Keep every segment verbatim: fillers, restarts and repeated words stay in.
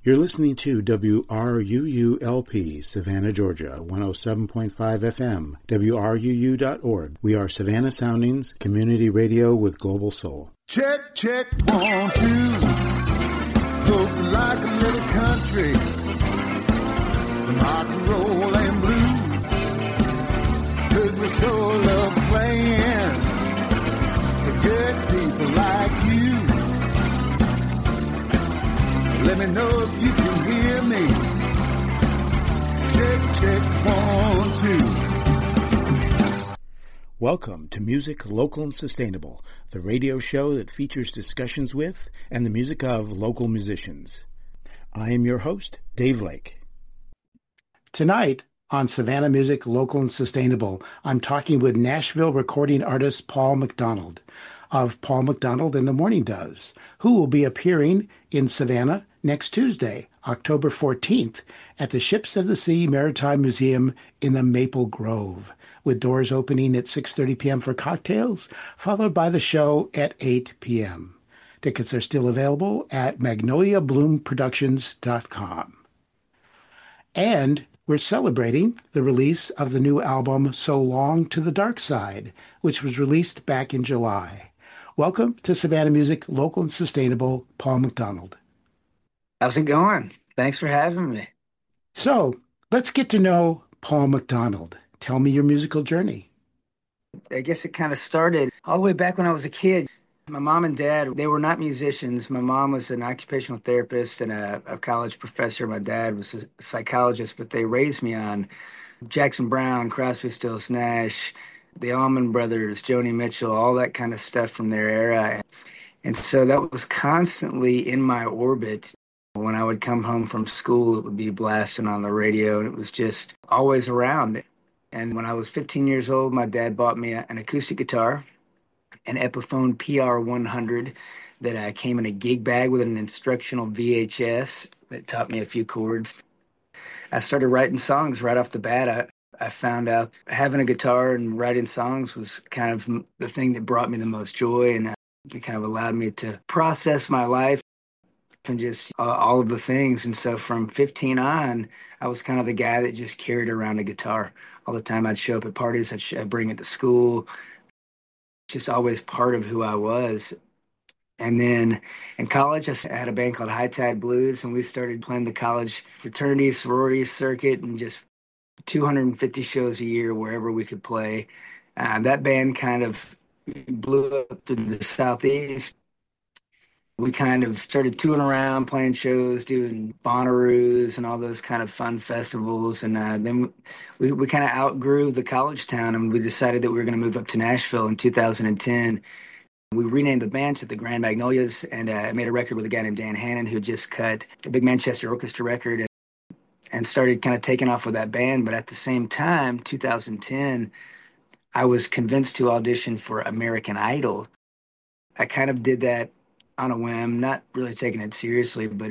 You're listening to W R U U L P, Savannah, Georgia, one oh seven point five F M, W R U U dot org. We are Savannah Soundings, community radio with global soul. Check, check, one, two. Look like a little country. Some rock and roll and blues. 'Cause we sure love playing for good people like you. Let me know if you can hear me. Check, check, one, two. Welcome to Music Local and Sustainable, the radio show that features discussions with and the music of local musicians. I am your host, Dave Lake. Tonight on Savannah Music Local and Sustainable, I'm talking with Nashville recording artist Paul McDonald of Paul McDonald and the Mourning Doves, who will be appearing in Savannah next Tuesday, October fourteenth, at the Ships of the Sea Maritime Museum in the Maple Grove, with doors opening at six thirty p.m. for cocktails, followed by the show at eight p.m. Tickets are still available at magnolia bloom productions dot com. And we're celebrating the release of the new album So Long to the Dark Side, which was released back in July. Welcome to Savannah Music Local and Sustainable, Paul McDonald. How's it going? Thanks for having me. So, let's get to know Paul McDonald. Tell me your musical journey. I guess it kind of started all the way back when I was a kid. My mom and dad, they were not musicians. My mom was an occupational therapist and a, a college professor. My dad was a psychologist, but they raised me on Jackson Browne, Crosby, Stills, Nash, the Allman Brothers, Joni Mitchell, all that kind of stuff from their era. And so that was constantly in my orbit. When I would come home from school, it would be blasting on the radio, and it was just always around. And when I was fifteen years old, my dad bought me an acoustic guitar, an Epiphone P R one hundred that I came in a gig bag with an instructional V H S that taught me a few chords. I started writing songs right off the bat. I, I found out having a guitar and writing songs was kind of the thing that brought me the most joy, and it kind of allowed me to process my life and just uh, all of the things. And so from fifteen on, I was kind of the guy that just carried around a guitar all the time. I'd show up at parties, I'd, sh- I'd bring it to school, just always part of who I was. And then in college, I had a band called High Tide Blues, and we started playing the college fraternity, sorority circuit, and just two hundred fifty shows a year wherever we could play. Uh, that band kind of blew up to the Southeast. We kind of started touring around, playing shows, doing Bonnaroos and all those kind of fun festivals. And uh, then we, we kind of outgrew the college town, and we decided that we were going to move up to Nashville in two thousand ten. We renamed the band to the Grand Magnolias, and uh, made a record with a guy named Dan Hannon, who had just cut a big Manchester Orchestra record, and, and started kind of taking off with that band. But at the same time, two thousand ten, I was convinced to audition for American Idol. I kind of did that on a whim, not really taking it seriously, but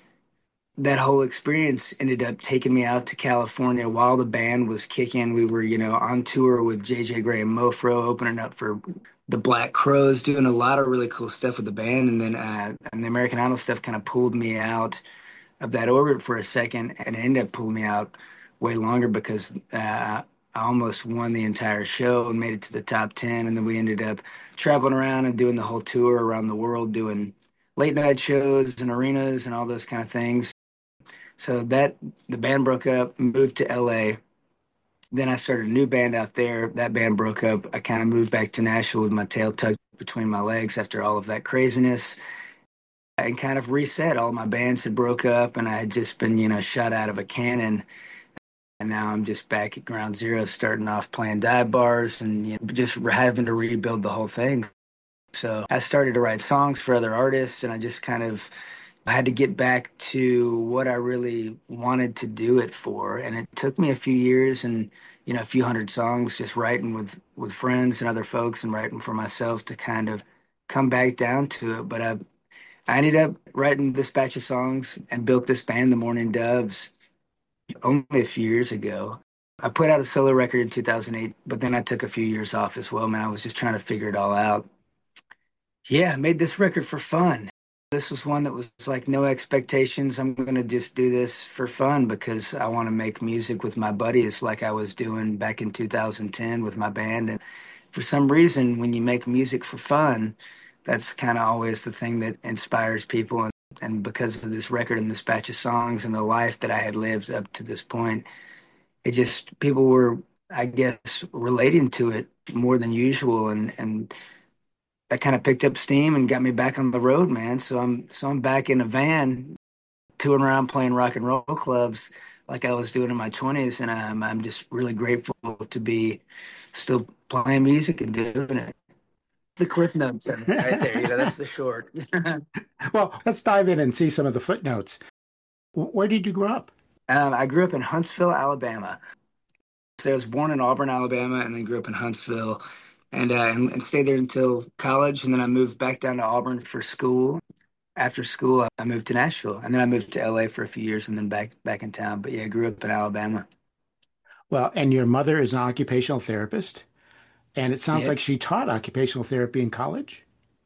that whole experience ended up taking me out to California while the band was kicking. We were, you know, on tour with J J Grey and Mofro, opening up for the Black Crowes, doing a lot of really cool stuff with the band. And then uh, and the American Idol stuff kind of pulled me out of that orbit for a second, and it ended up pulling me out way longer because uh, I almost won the entire show and made it to the top ten. And then we ended up traveling around and doing the whole tour around the world, doing late night shows and arenas and all those kind of things. So that the band broke up, moved to L A. Then I started a new band out there. That band broke up. I kind of moved back to Nashville with my tail tucked between my legs after all of that craziness, and kind of reset. All my bands had broke up, and I had just been, you know, shot out of a cannon. And now I'm just back at ground zero, starting off playing dive bars and, you know, just having to rebuild the whole thing. So I started to write songs for other artists, and I just kind of had to get back to what I really wanted to do it for. And it took me a few years and, you know, a few hundred songs, just writing with, with friends and other folks and writing for myself to kind of come back down to it. But I, I ended up writing this batch of songs and built this band, the Mourning Doves, only a few years ago. I put out a solo record in two thousand eight, but then I took a few years off as well, man. I was just trying to figure it all out. Yeah, I made this record for fun. This was one that was like no expectations. I'm going to just do this for fun because I want to make music with my buddies like I was doing back in two thousand ten with my band. And for some reason, when you make music for fun, that's kind of always the thing that inspires people. And, and because of this record and this batch of songs and the life that I had lived up to this point, it just, people were, I guess, relating to it more than usual. And, and that kind of picked up steam and got me back on the road, man. So I'm so I'm back in a van touring around playing rock and roll clubs like I was doing in my twenties, and I'm I'm just really grateful to be still playing music and doing it. The Cliff Notes right there, you know, that's the short. Well, let's dive in and see some of the footnotes. Where did you grow up? Um, I grew up in Huntsville, Alabama. So I was born in Auburn, Alabama, and then grew up in Huntsville, and, uh, and and stayed there until college, and then I moved back down to Auburn for school. After school, I moved to Nashville, and then I moved to L A for a few years, and then back back in town. But yeah, I grew up in Alabama. Well, and your mother is an occupational therapist, and it sounds Yeah, like she taught occupational therapy in college.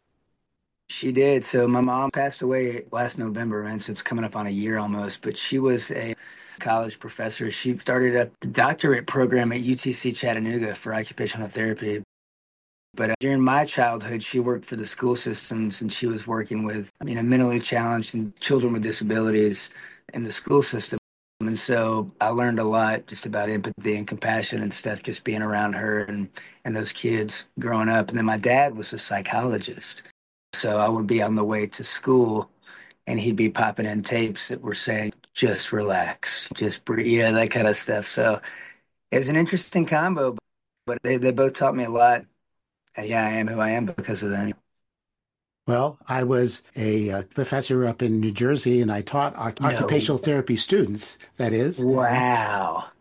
she did. So my mom passed away last November, man. So it's coming up on a year almost. But she was a college professor. She started a doctorate program at U T C Chattanooga for occupational therapy. But uh, during my childhood, she worked for the school systems, and she was working with, you know, mentally challenged and children with disabilities in the school system. And so I learned a lot just about empathy and compassion and stuff, just being around her and, and those kids growing up. And then my dad was a psychologist. So I would be on the way to school and he'd be popping in tapes that were saying, just relax, just breathe, you know, that kind of stuff. So it was an interesting combo, but they, they both taught me a lot. And yeah, I am who I am because of them. Well, I was a uh, professor up in New Jersey, and I taught oc- No. occupational therapy students, that is. Wow.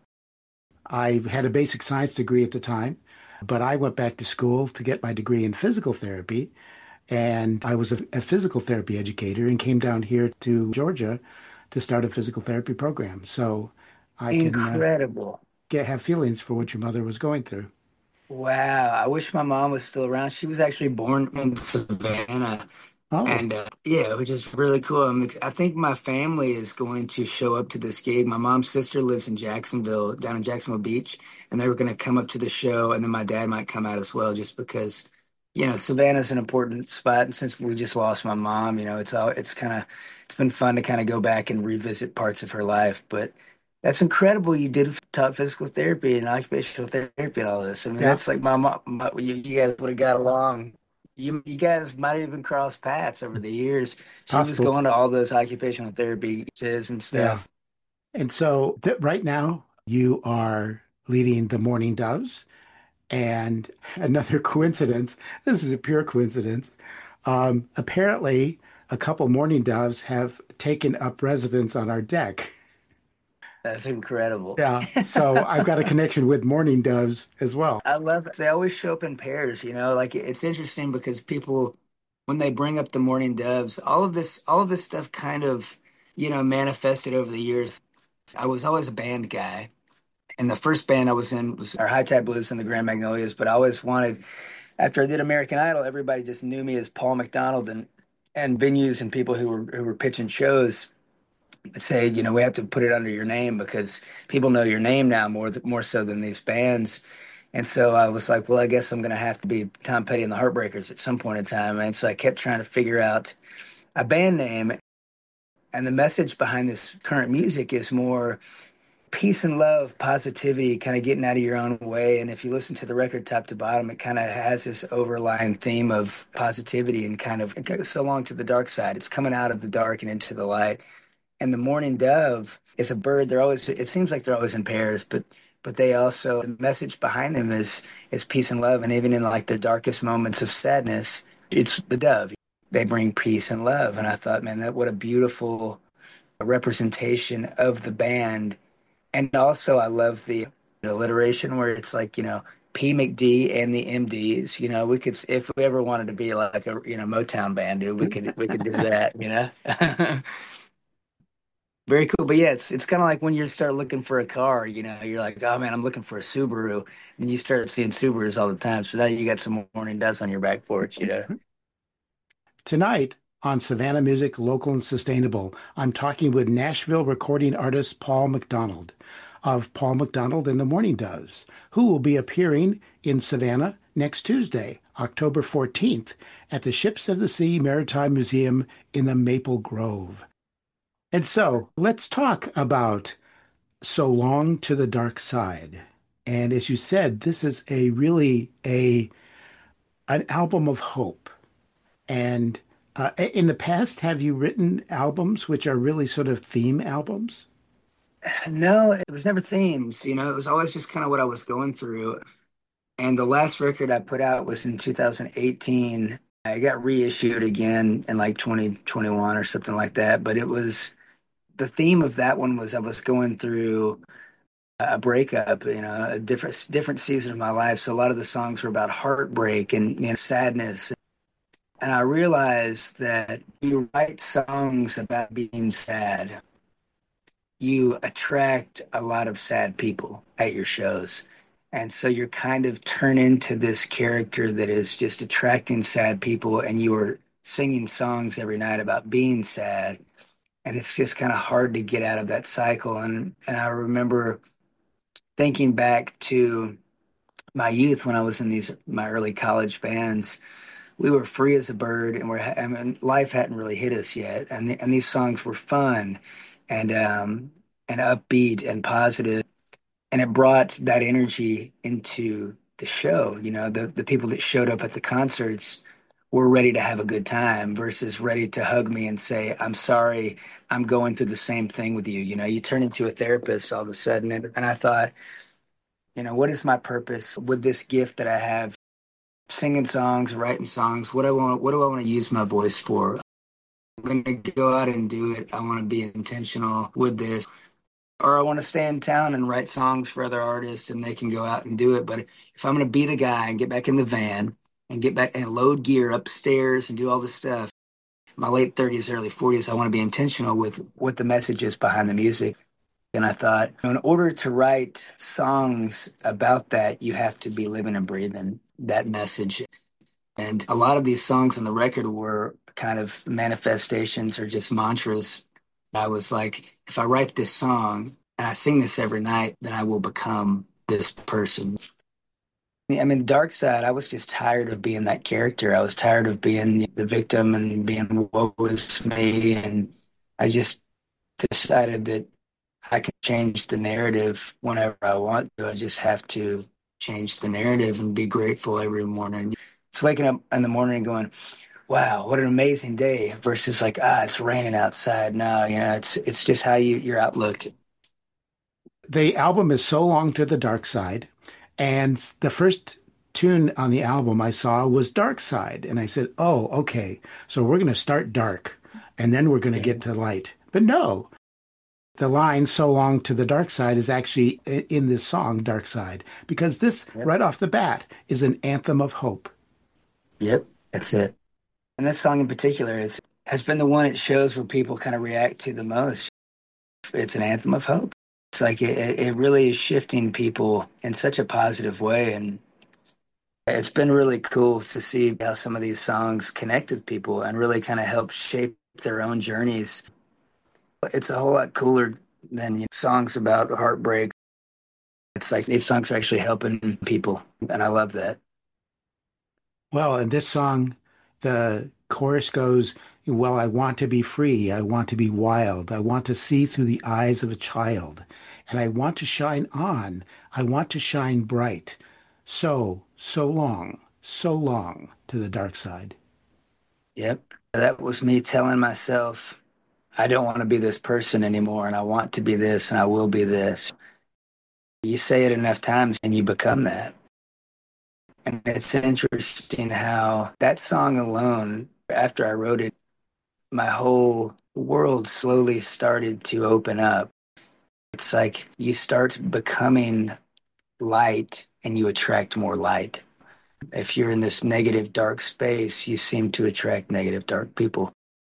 I had a basic science degree at the time, but I went back to school to get my degree in physical therapy. And I was a, a physical therapy educator and came down here to Georgia to start a physical therapy program. So I can uh, Incredible. get have feelings for what your mother was going through. Wow. I wish my mom was still around. She was actually born in Savannah. Oh, And uh, yeah, which is really cool. I'm, ex- I think my family is going to show up to this gig. My mom's sister lives in Jacksonville, down in Jacksonville Beach, and they were going to come up to the show, and then my dad might come out as well, just because, you know, Savannah's an important spot. And since we just lost my mom, you know, it's all it's kind of it's been fun to kind of go back and revisit parts of her life. But that's incredible. You did taught physical therapy and occupational therapy and all this. I mean, yeah, that's like my mom. My, you, you guys would have got along. You, you guys might have even crossed paths over the years. She was possible. going to all those occupational therapy and Yeah. stuff. And so th right now you are leading the Morning Doves. And another coincidence, this is a pure coincidence. Um, apparently, a couple Morning Doves have taken up residence on our deck. That's incredible. Yeah. So I've got a connection with Morning Doves as well. I love it. They always show up in pairs, you know, like it's interesting because people, when they bring up the Mourning Doves, all of this, all of this stuff kind of, you know, manifested over the years. I was always a band guy. And the first band I was in was our High Tide Blues and the Grand Magnolias. But I always wanted, after I did American Idol, everybody just knew me as Paul McDonald, and and venues and people who were who were pitching shows say, you know, we have to put it under your name because people know your name now more th- more so than these bands. And so I was like, well, I guess I'm going to have to be Tom Petty and the Heartbreakers at some point in time. And so I kept trying to figure out a band name. And the message behind this current music is more peace and love, positivity, kind of getting out of your own way. And if you listen to the record top to bottom, it kind of has this overlying theme of positivity and kind of it goes so long to the dark side. It's coming out of the dark and into the light. And the mourning dove is a bird. They're always, it seems like they're always in pairs, but but they also, the message behind them is is peace and love. And even in like the darkest moments of sadness, it's the dove. They bring peace and love. And I thought, man, that what a beautiful representation of the band. And also, I love the alliteration where it's like, you know, P McD and the M Ds. You know, we could, if we ever wanted to be like a, you know, Motown band, dude, we could, we could do that, you know? Very cool. But yeah, it's, it's kind of like when you start looking for a car, you know, you're like, oh man, I'm looking for a Subaru. And you start seeing Subarus all the time. So now you got some morning dust on your back porch, you know? Tonight, on Savannah Music, Local and Sustainable. I'm talking with Nashville recording artist Paul McDonald of Paul McDonald and the Morning Doves, who will be appearing in Savannah next Tuesday, October fourteenth, at the Ships of the Sea Maritime Museum in the Maple Grove. And so let's talk about So Long to the Dark Side. And as you said, this is a really a an album of hope. And uh, in the past, have you written albums which are really sort of theme albums? No, it was never themes. You know, it was always just kind of what I was going through. And the last record I put out was in two thousand eighteen. I got reissued again in like twenty twenty-one or something like that. But it was the theme of that one was I was going through a breakup, you know, a different different season of my life. So a lot of the songs were about heartbreak and, you know, sadness. And I realized that you write songs about being sad, you attract a lot of sad people at your shows. And so you're kind of turn into this character that is just attracting sad people, and you are singing songs every night about being sad. And it's just kind of hard to get out of that cycle. And and I remember thinking back to my youth when I was in these my early college bands. We were free as a bird, and we're I mean, life hadn't really hit us yet, and and these songs were fun, and um and upbeat and positive, and it brought that energy into the show. You know, the the people that showed up at the concerts were ready to have a good time versus ready to hug me and say, "I'm sorry, I'm going through the same thing with you." You know, you turn into a therapist all of a sudden, and, and I thought, you know, what is my purpose with this gift that I have? Singing songs, writing songs. What I want, what do I want to use my voice for? I'm going to go out and do it. I want to be intentional with this, or I want to stay in town and write songs for other artists, and they can go out and do it. But if I'm going to be the guy and get back in the van and get back and load gear upstairs and do all this stuff, my late thirties, early forties, I want to be intentional with what the message is behind the music. And I thought, in order to write songs about that, you have to be living and breathing that message. And a lot of these songs on the record were kind of manifestations or just mantras. I was like, if I write this song and I sing this every night, then I will become this person. I mean, Dark Side, I was just tired of being that character. I was tired of being the victim and being woe is me. And I just decided that I can change the narrative whenever I want to. I just have to change the narrative and be grateful every morning. It's waking up in the morning and going, wow, what an amazing day versus like, ah, it's raining outside now. You know, it's it's just how you your outlook. The album is So Long to the Dark Side, and the first tune on the album I saw was Dark Side, and I said, oh, okay, so we're going to start dark, and then we're going to get to light. But no, the line "So Long to the Dark Side" is actually in this song, Dark Side, because this, yep, right off the bat, is an anthem of hope. Yep, that's it. And this song in particular is has been the one it shows where people kind of react to the most. It's an anthem of hope. It's like it, it really is shifting people in such a positive way. And it's been really cool to see how some of these songs connect with people and really kind of help shape their own journeys. It's a whole lot cooler than, you know, songs about heartbreak. It's like these songs are actually helping people, and I love that. Well, in this song, the chorus goes, well, I want to be free. I want to be wild. I want to see through the eyes of a child. And I want to shine on. I want to shine bright. So, so long, so long to the dark side. Yep. That was me telling myself, I don't want to be this person anymore, and I want to be this, and I will be this. You say it enough times, and you become that. And it's interesting how that song alone, after I wrote it, my whole world slowly started to open up. It's like you start becoming light, and you attract more light. If you're in this negative, dark space, you seem to attract negative, dark people.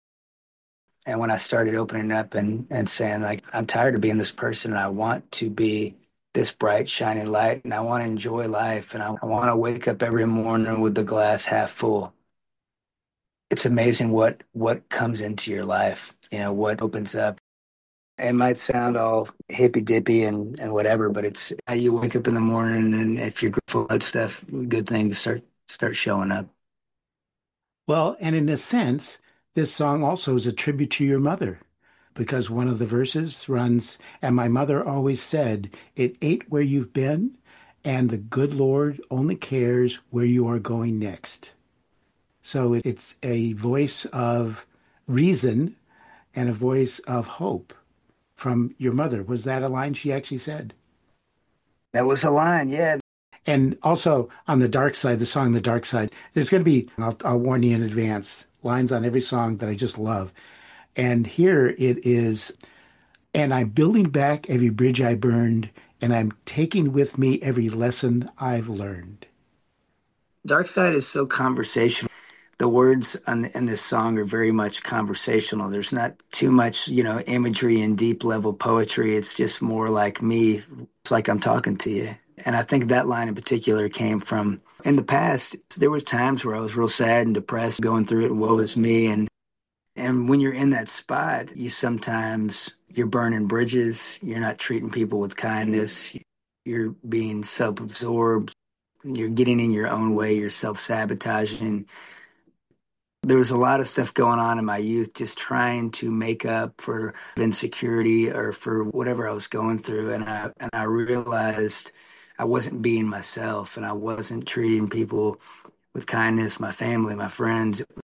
And when I started opening up and, and saying, like, I'm tired of being this person, and I want to be this bright, shining light, and I want to enjoy life, and I, I want to wake up every morning with the glass half full. it's amazing what what comes into your life, you know, what opens up. It might sound all hippy dippy and, and whatever, but it's how you wake up in the morning, and if you're grateful, that stuff, good things start start showing up. Well, and in a sense, this song also is a tribute to your mother, because one of the verses runs, and my mother always said, it ain't where you've been, and the good Lord only cares where you are going next. So it's a voice of reason and a voice of hope from your mother. Was that a line she actually said? That was a line, yeah. And also on the dark side, the song The Dark Side, there's going to be, I'll, I'll warn you in advance, lines on every song that I just love. And here it is, and I'm building back every bridge I burned, and I'm taking with me every lesson I've learned. Dark Side is so conversational. The words on, in this song are very much conversational. There's not too much, you know, imagery and deep level poetry. It's just more like me. It's like I'm talking to you. And I think that line in particular came from, in the past, there was times where I was real sad and depressed, going through it, woe is me. And and when you're in that spot, you sometimes, you're burning bridges. You're not treating people with kindness. You're being self-absorbed. You're getting in your own way. You're self-sabotaging. There was a lot of stuff going on in my youth, just trying to make up for insecurity or for whatever I was going through. And I, and I realized I wasn't being myself, and I wasn't treating people with kindness, my family, my friends.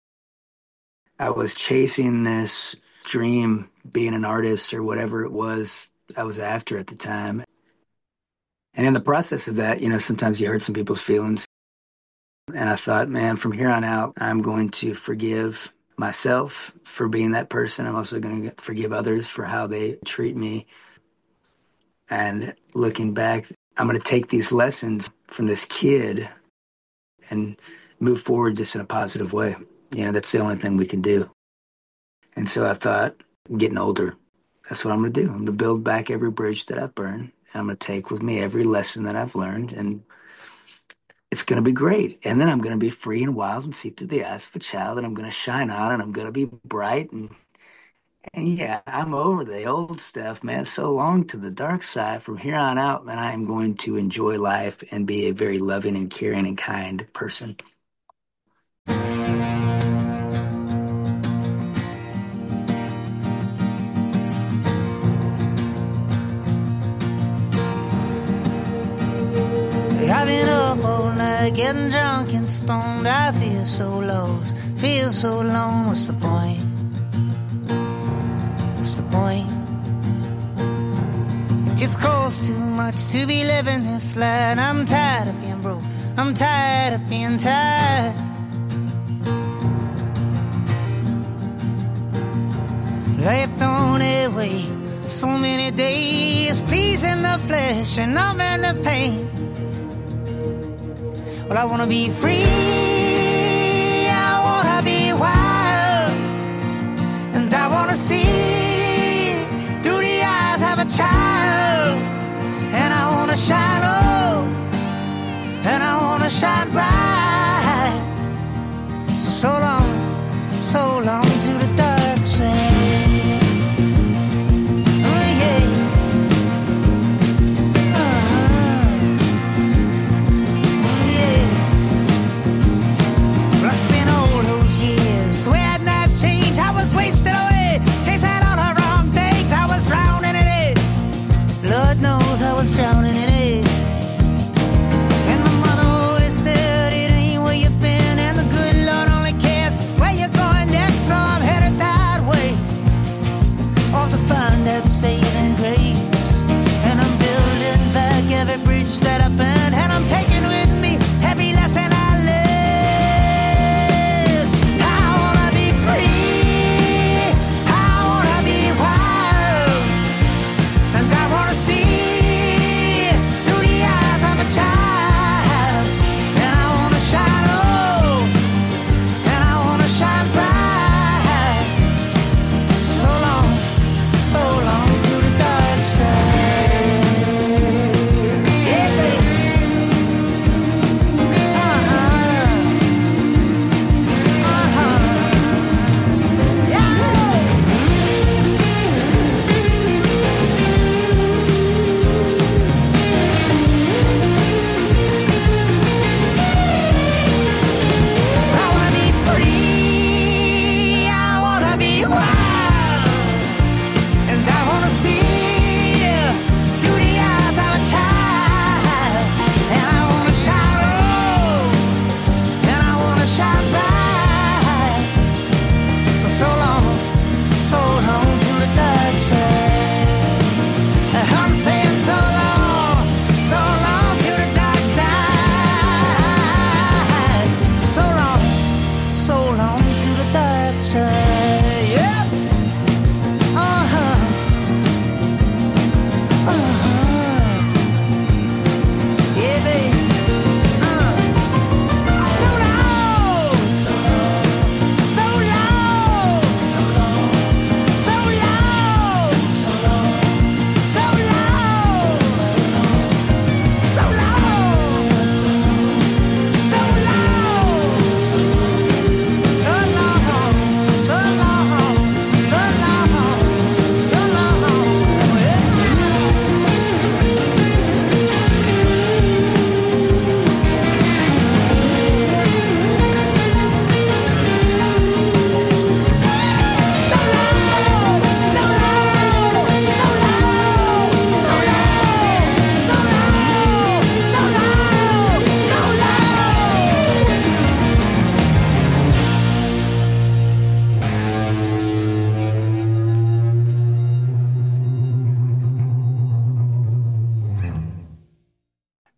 I was chasing this dream, being an artist or whatever it was I was after at the time. And in the process of that, you know, sometimes you hurt some people's feelings. And I thought, man, from here on out, I'm going to forgive myself for being that person. I'm also going to forgive others for how they treat me. And looking back, I'm going to take these lessons from this kid and move forward just in a positive way. You know, that's the only thing we can do. And so I thought, I'm getting older. That's what I'm going to do. I'm going to build back every bridge that I've burned. And I'm going to take with me every lesson that I've learned. And it's going to be great. And then I'm going to be free and wild and see through the eyes of a child, and I'm going to shine on, and I'm going to be bright. And, and yeah, I'm over the old stuff, man. So long to the dark side. From here on out, man, I am going to enjoy life and be a very loving and caring and kind person. I've been up all night, getting drunk and stoned. I feel so lost, feel so alone. What's the point? What's the point? It just costs too much to be living this life. I'm tired of being broke, I'm tired of being tired. Life thrown away, so many days pleasing the flesh and numbing the pain. Well, I wanna be free, I wanna be wild, and I wanna see through the eyes of a child, and I wanna shine low, and I wanna shine bright. So, so long, so long to the dark side. Wasted away, chasing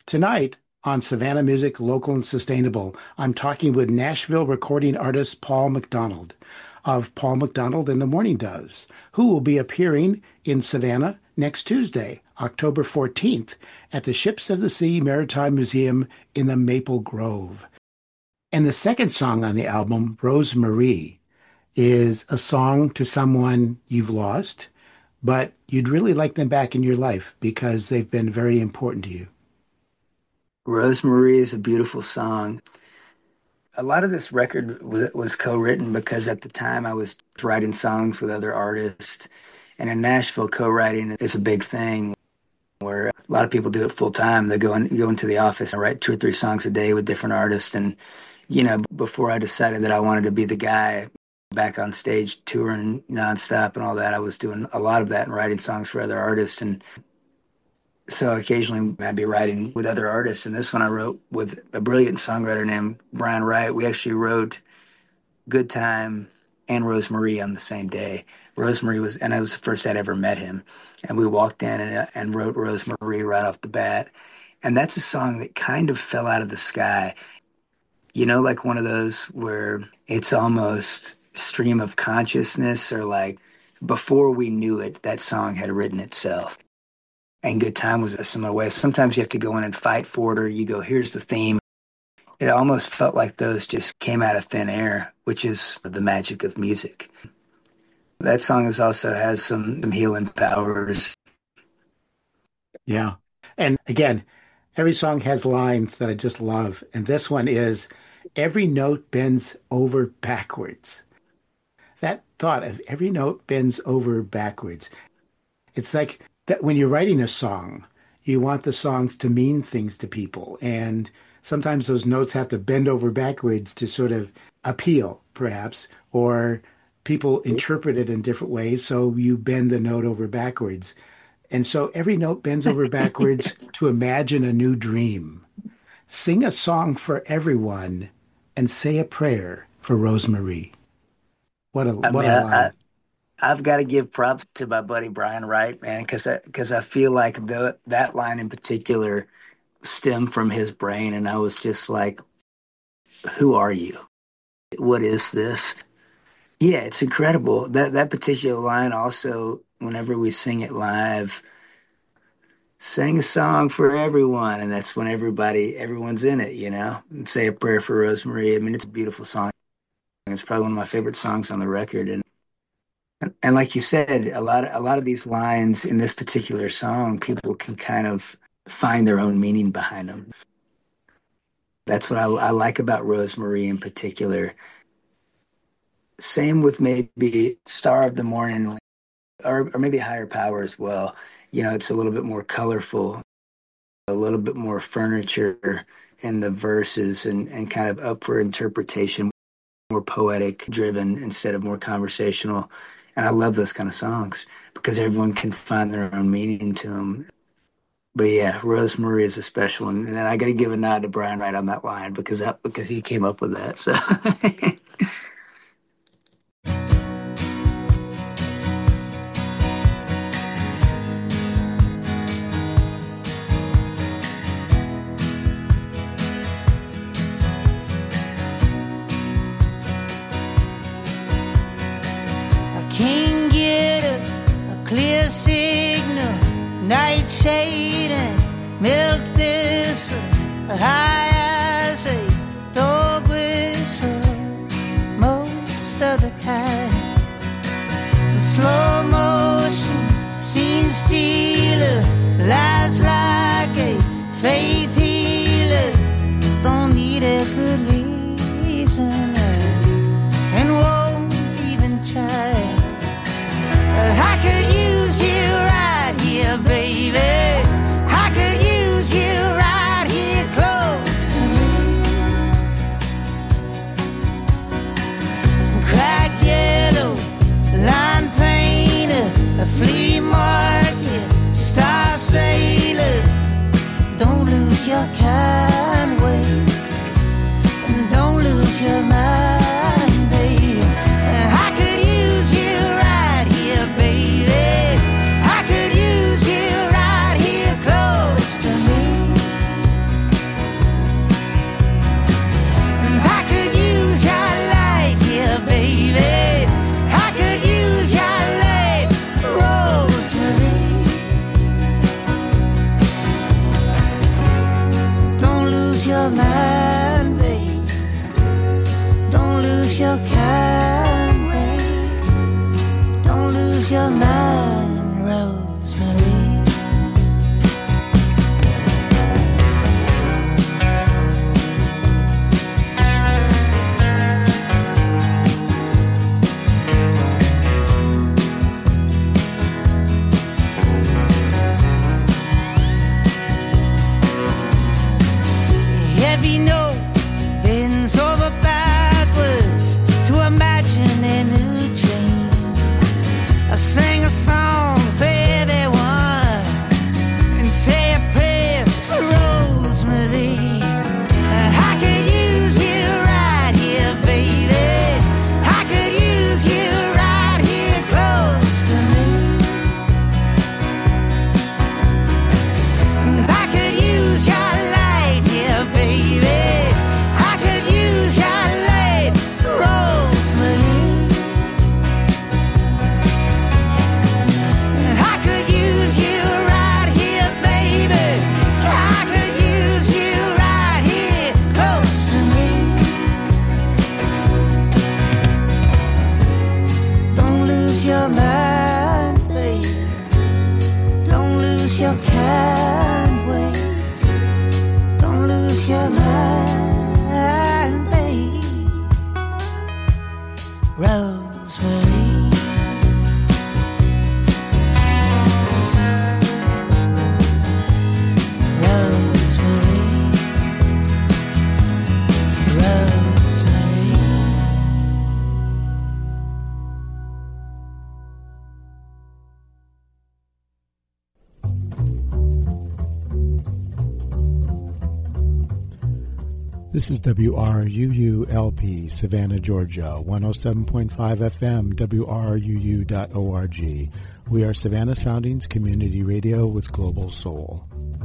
Tonight on Savannah Music, Local and Sustainable, I'm talking with Nashville recording artist Paul McDonald of Paul McDonald and the Mourning Doves, who will be appearing in Savannah next Tuesday, October fourteenth, at the Ships of the Sea Maritime Museum in the Maple Grove. And the second song on the album, Rose Marie, is a song to someone you've lost, but you'd really like them back in your life because they've been very important to you. Rose Marie is a beautiful song. A lot of this record was co-written because at the time I was writing songs with other artists. And in Nashville, co-writing is a big thing where a lot of people do it full time. They go, in, go into the office and write two or three songs a day with different artists. And, you know, before I decided that I wanted to be the guy back on stage touring nonstop and all that, I was doing a lot of that and writing songs for other artists. And so occasionally I'd be writing with other artists. And this one I wrote with a brilliant songwriter named Brian Wright. We actually wrote Good Time and Rose Marie on the same day. Rose Marie was, and it was the first I'd ever met him. And we walked in and, and wrote Rose Marie right off the bat. And that's a song that kind of fell out of the sky. You know, like one of those where it's almost stream of consciousness, or like before we knew it, that song had written itself. And Good Time was a similar way. Sometimes you have to go in and fight for it, or you go, here's the theme. It almost felt like those just came out of thin air, which is the magic of music. That song is also has some, some healing powers. Yeah. And again, every song has lines that I just love. And this one is, every note bends over backwards. That thought of every note bends over backwards. It's like that when you're writing a song, you want the songs to mean things to people. And sometimes those notes have to bend over backwards to sort of appeal, perhaps, or people interpret it in different ways. So you bend the note over backwards. And so every note bends over backwards to imagine a new dream. Sing a song for everyone and say a prayer for Rose Marie. What a, I what mean, a line. I, I've got to give props to my buddy Brian Wright, man, because I, cause I feel like the, that line in particular stemmed from his brain. And I was just like, who are you? What is this? Yeah, it's incredible. That that particular line also, whenever we sing it live, sing a song for everyone. And that's when everybody, everyone's in it, you know, and say a prayer for Rose Marie. I mean, it's a beautiful song. It's probably one of my favorite songs on the record. And And, and like you said, a lot of, a lot of these lines in this particular song, people can kind of find their own meaning behind them. That's what I, I like about Rose Marie in particular. Same with maybe Star of the Morning, or, or maybe Higher Power as well. You know, it's a little bit more colorful, a little bit more furniture in the verses, and, and kind of up for interpretation, more poetic driven instead of more conversational. And I love those kind of songs because everyone can find their own meaning to them. But yeah, Rose Marie is a special one. And then I got to give a nod to Brian Wright on that line because that, because he came up with that. So Can't get a, a clear signal, nightshade and milk thistle, high as a dog whistle most of the time. In slow motion, scene stealer, lies like a faith healer, don't need a good reason and won't even try. I could use you right here, baby. I could use you right here close to me. Crack yellow, line painter, a flea market, star sailor. Don't lose your your mind, babe. Don't lose your kind, babe. Don't lose your mind, Rosemary. Heavy note bends over backwards to imagine a new dream. I sing a song for everyone and say a prayer for Rosemary. I could use you right here, baby. I could use you right here close to me. I could use your light here, baby. I could use your light, Rosemary. I could use you right here, baby. I could use you right here, close to me. Don't lose your mind, baby. Don't lose your kind way. Don't lose your mind, babe. Rosemary. Rosemary. Rosemary. This is W R U U L P, Savannah, Georgia, one oh seven point five F M, W R U U dot org. We are Savannah Soundings Community Radio with Global Soul.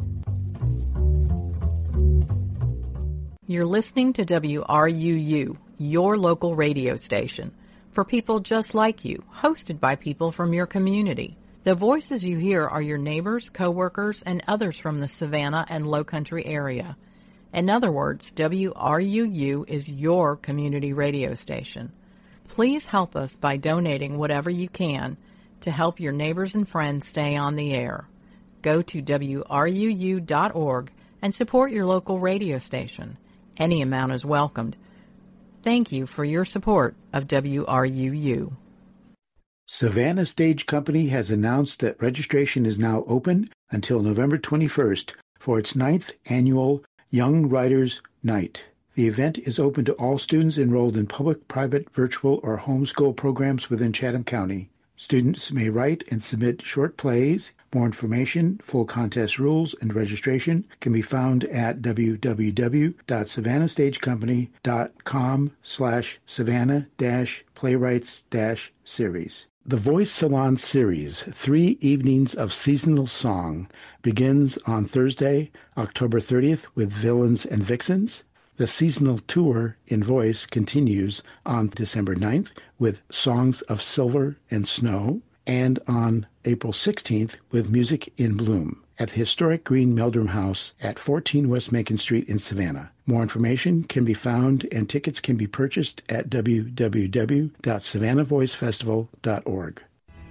You're listening to W R U U, your local radio station, for people just like you, hosted by people from your community. The voices you hear are your neighbors, coworkers, and others from the Savannah and Low Country area. In other words, W R U U is your community radio station. Please help us by donating whatever you can to help your neighbors and friends stay on the air. Go to W R U U dot org and support your local radio station. Any amount is welcomed. Thank you for your support of W R U U. Savannah Stage Company has announced that registration is now open until November twenty-first for its ninth annual Young Writers Night. The event is open to all students enrolled in public, private, virtual, or homeschool programs within Chatham County. Students may write and submit short plays. More information, full contest rules, and registration can be found at w w w dot savannah stage company dot com slash savannah dash playwrights dash series. The Voice Salon Series, Three Evenings of Seasonal Song, begins on Thursday, October thirtieth with Villains and Vixens. The seasonal tour in voice continues on December ninth with Songs of Silver and Snow, and on April sixteenth with Music in Bloom at the historic Green Meldrum House at fourteen West Macon Street in Savannah. More information can be found and tickets can be purchased at w w w dot savannah voice festival dot org.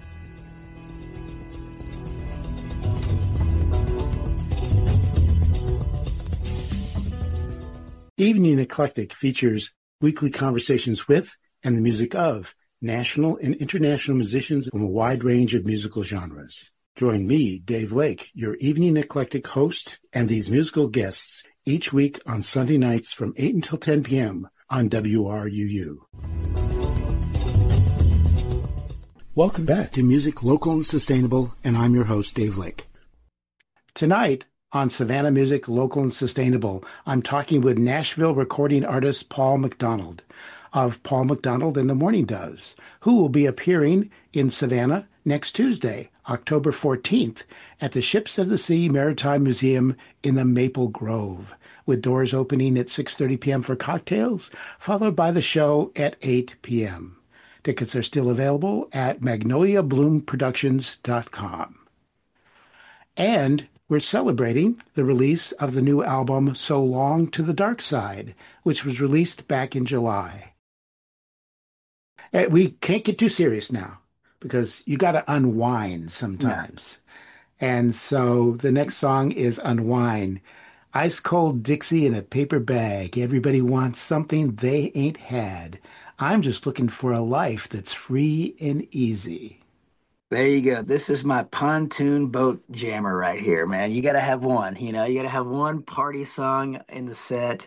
Evening Eclectic features weekly conversations with and the music of national and international musicians from a wide range of musical genres. Join me, Dave Lake, your Evening Eclectic host, and these musical guests each week on Sunday nights from eight until ten p.m. on W R U U. Welcome back to Music Local and Sustainable, and I'm your host, Dave Lake. Tonight, on Savannah Music Local and Sustainable, I'm talking with Nashville recording artist Paul McDonald of Paul McDonald and the Morning Doves, who will be appearing in Savannah next Tuesday, October fourteenth, at the Ships of the Sea Maritime Museum in the Maple Grove, with doors opening at six thirty p.m. for cocktails, followed by the show at eight p.m. Tickets are still available at magnolia bloom productions dot com. And we're celebrating the release of the new album So Long to the Dark Side, which was released back in July. We can't get too serious now because you got to unwind sometimes. Yeah. And so the next song is Unwind. Ice cold Dixie in a paper bag. Everybody wants something they ain't had. I'm just looking for a life that's free and easy. There you go. This is my pontoon boat jammer right here, man. You got to have one, you know, you got to have one party song in the set.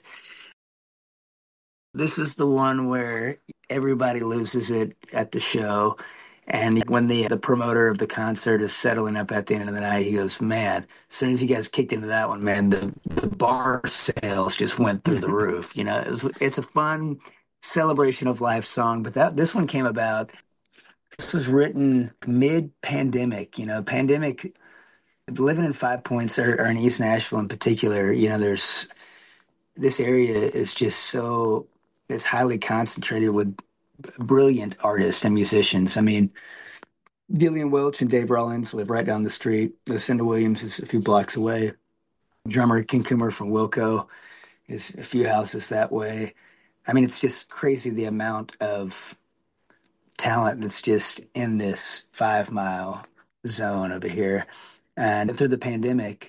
This is the one where everybody loses it at the show. And when the the promoter of the concert is settling up at the end of the night, he goes, man, as soon as you guys kicked into that one, man, the, the bar sales just went through the roof. You know, it was, it's a fun celebration of life song. But that this one came about. This was written mid-pandemic, you know, pandemic, living in Five Points or, or in East Nashville in particular, you know, there's, this area is just so, it's highly concentrated with brilliant artists and musicians. I mean, Gillian Welch and Dave Rollins live right down the street. Lucinda Williams is a few blocks away. Drummer Ken Coomer from Wilco is a few houses that way. I mean, it's just crazy the amount of talent that's just in this five mile zone over here. And through the pandemic,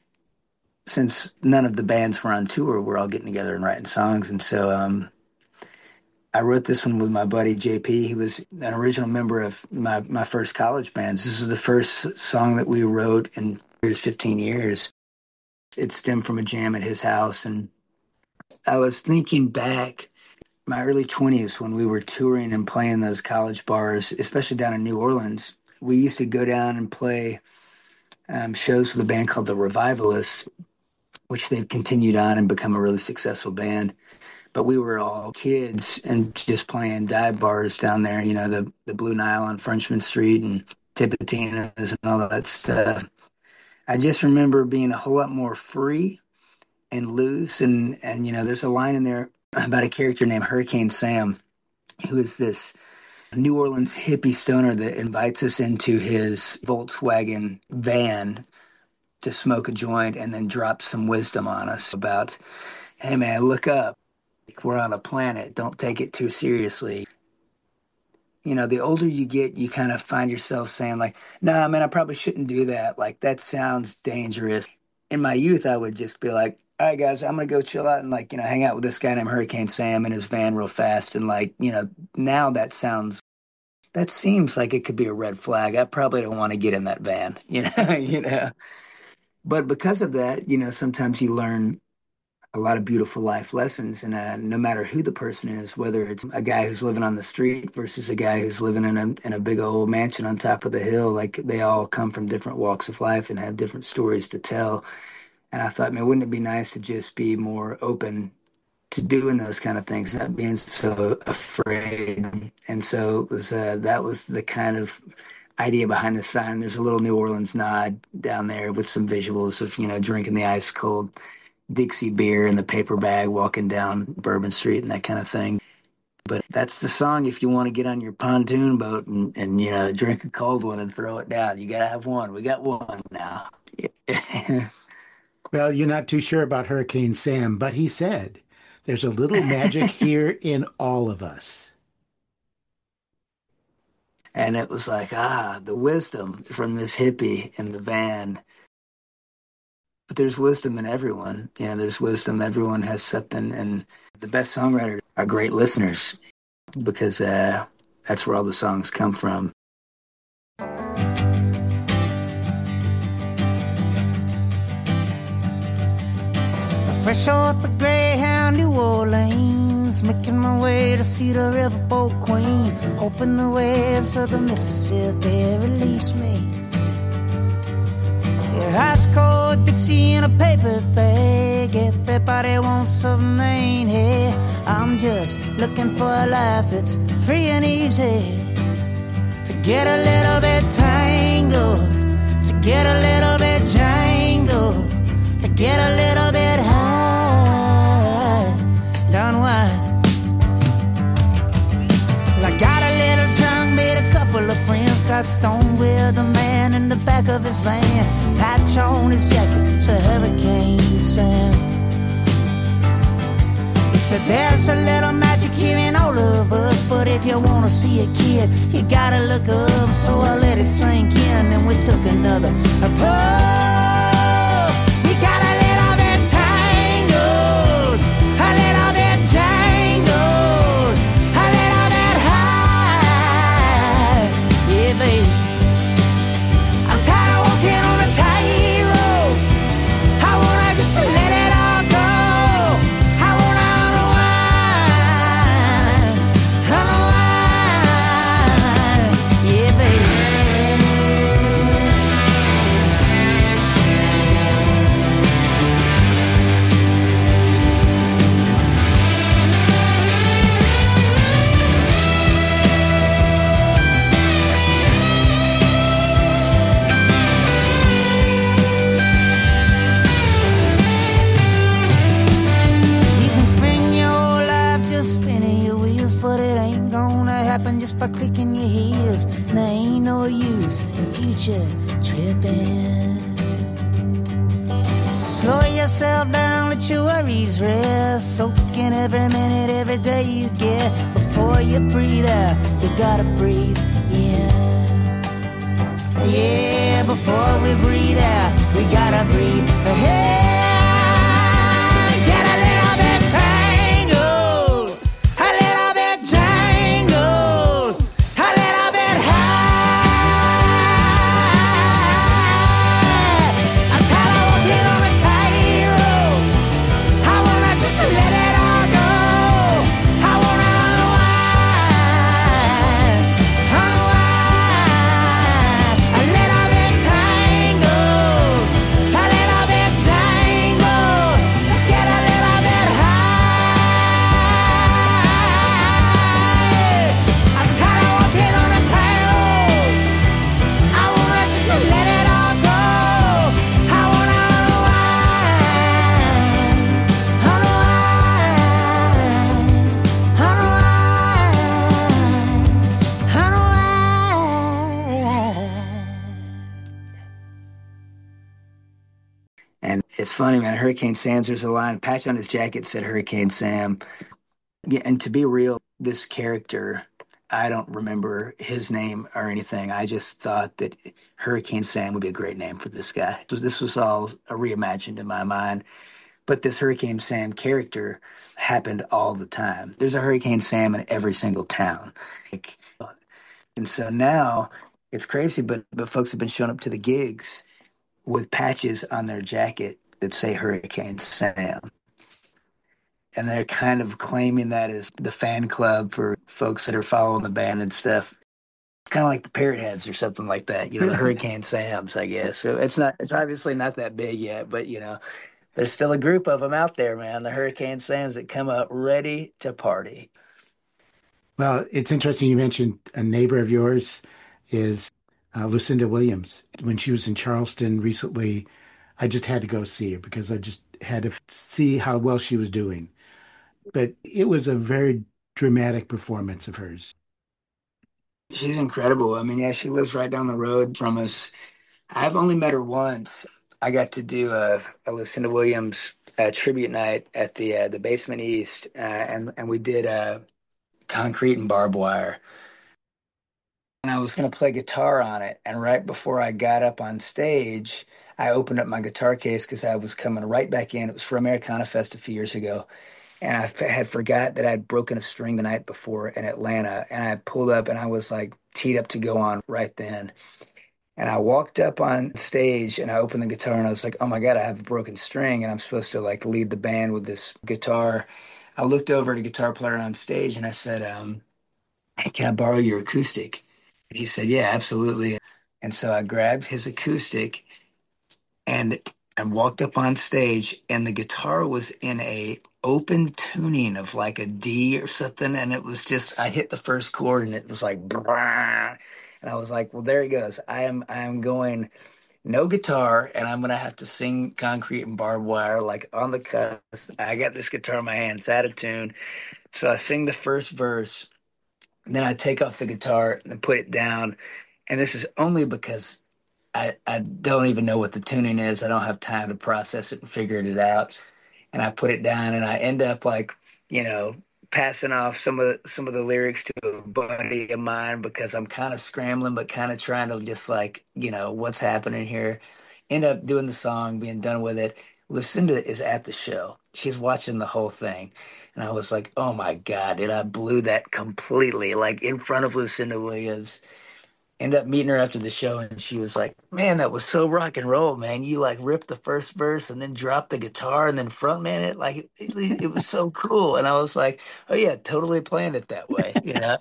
since none of the bands were on tour, we're all getting together and writing songs. And so um, I wrote this one with my buddy J P. He was an original member of my, my first college bands. This was the first song that we wrote in fifteen years. It stemmed from a jam at his house. And I was thinking back my early twenties when we were touring and playing those college bars, especially down in New Orleans. We used to go down and play um, shows with a band called The Revivalists, which they've continued on and become a really successful band. But we were all kids and just playing dive bars down there, you know, the, the Blue Nile on Frenchman Street and Tipitinas and all that stuff. I just remember being a whole lot more free and loose. And, and you know, there's a line in there about a character named Hurricane Sam, who is this New Orleans hippie stoner that invites us into his Volkswagen van to smoke a joint and then drops some wisdom on us about, hey man, look up. We're on a planet. Don't take it too seriously. You know, the older you get, you kind of find yourself saying like, nah, man, I probably shouldn't do that. Like, that sounds dangerous. In my youth, I would just be like, all right, guys, I'm going to go chill out and, like, you know, hang out with this guy named Hurricane Sam in his van real fast. And, like, you know, now that sounds, that seems like it could be a red flag. I probably don't want to get in that van, you know, you know. But because of that, you know, sometimes you learn a lot of beautiful life lessons. And uh, no matter who the person is, whether it's a guy who's living on the street versus a guy who's living in a, in a big old mansion on top of the hill, like, they all come from different walks of life and have different stories to tell. And I thought, man, wouldn't it be nice to just be more open to doing those kind of things, not being so afraid. And so it was uh, that was the kind of idea behind the sign. There's a little New Orleans nod down there with some visuals of, you know, drinking the ice cold Dixie beer in the paper bag, walking down Bourbon Street and that kind of thing. But that's the song if you want to get on your pontoon boat and, and you know, drink a cold one and throw it down. You got to have one. We got one now. Well, you're not too sure about Hurricane Sam, but he said, there's a little magic here in all of us. And it was like, ah, the wisdom from this hippie in the van. But there's wisdom in everyone. You know, there's wisdom. Everyone has something. And the best songwriters are great listeners because uh, that's where all the songs come from. Fresh off the Greyhound, New Orleans, making my way to see the riverboat queen, hoping the waves of the Mississippi release me. Yeah, ice cold Dixie in a paper bag, everybody wants something they ain't here. I'm just looking for a life that's free and easy, to get a little bit tangled, to get a little bit jangled, to get a little bit high, down wide. Well, I got a little drunk, made a couple of friends, got stoned with a man in the back back of his van. Patch on his jacket, it's a Hurricane Sam. He said, there's a little magic here in all of us, but if you want to see a kid, you gotta look up. So I let it sink in, and we took another pull. We got a little bit tangled, a little bit jangled, a little bit high. Yeah, baby. I'm tired of walking on a tightrope. I wanna just let it all go. I wanna unwind, unwind. Yeah, baby. You can spend your whole life just spinning your wheels, but it ain't gonna happen just by clicking your heels. And there ain't no use in future tripping. So slow yourself down, let your worries rest. Soak in every minute, every day you get. Before you breathe out, you gotta breathe in. Yeah, before we breathe out, we gotta breathe ahead. Get a little bit tangled, a little bit jangled, a little bit high. I'm tired of walking on a tightrope. I wanna just let it all go. I wanna unwind, unwind. A little bit tangled, a little bit jangled. Let's get a little bit high. I'm tired of walking on a tightrope. I wanna just let it all go. I wanna unwind, unwind, unwind, unwind. And it's funny, man. Hurricane Sam's, there's a line, patch on his jacket said Hurricane Sam. Yeah, and to be real, this character, I don't remember his name or anything. I just thought that Hurricane Sam would be a great name for this guy. So this was all reimagined in my mind. But this Hurricane Sam character happened all the time. There's a Hurricane Sam in every single town. Like, and so now it's crazy, but but folks have been showing up to the gigs with patches on their jacket that say Hurricane Sam. And they're kind of claiming that as the fan club for folks that are following the band and stuff. It's kind of like the Parrot Heads or something like that, you know, the Hurricane Sams, I guess. So it's not, it's obviously not that big yet, but you know, there's still a group of them out there, man. The Hurricane Sams that come out ready to party. Well, it's interesting you mentioned a neighbor of yours is uh, Lucinda Williams. When she was in Charleston recently, I just had to go see her because I just had to see how well she was doing. But it was a very dramatic performance of hers. She's incredible. I mean, yeah, she lives right down the road from us. I've only met her once. I got to do a, a Lucinda Williams uh, tribute night at the uh, the Basement East, uh, and and we did uh, Concrete and Barbed Wire. And I was going to play guitar on it. And right before I got up on stage, I opened up my guitar case because I was coming right back in. It was for Americana Fest a few years ago. And I f- had forgot that I'd broken a string the night before in Atlanta. And I pulled up and I was like teed up to go on right then. And I walked up on stage and I opened the guitar and I was like, oh my God, I have a broken string and I'm supposed to like lead the band with this guitar. I looked over at a guitar player on stage and I said, um, hey, can I borrow your acoustic? And he said, yeah, absolutely. And so I grabbed his acoustic and and walked up on stage, and the guitar was in a open tuning of like a D or something, and it was just I hit the first chord and it was like brrrr, and I was like, well, there it goes. I am I am going no guitar, and I'm gonna have to sing Concrete and Barbed Wire like on the cusp. I got this guitar in my hand, it's out of tune. So I sing the first verse, and then I take off the guitar and put it down. And this is only because I, I don't even know what the tuning is. I don't have time to process it and figure it out. And I put it down and I end up like, you know, passing off some of some of the lyrics to a buddy of mine because I'm kind of scrambling, but kind of trying to just like, you know, what's happening here. End up doing the song, being done with it. Lucinda is at the show. She's watching the whole thing. And I was like, oh my God, dude, I blew that completely, like in front of Lucinda Williams. Ended up meeting her after the show, and she was like, "Man, that was so rock and roll, man. You like ripped the first verse and then dropped the guitar and then frontman it. Like it, it was so cool." And I was like, "Oh yeah, totally planned it that way, you know."